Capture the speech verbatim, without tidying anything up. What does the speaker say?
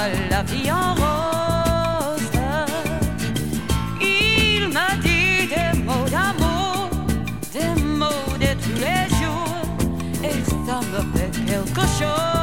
la vie en rose. Il m'a dit des mots d'amour, des mots de tous les jours, et ça me fait quelque chose.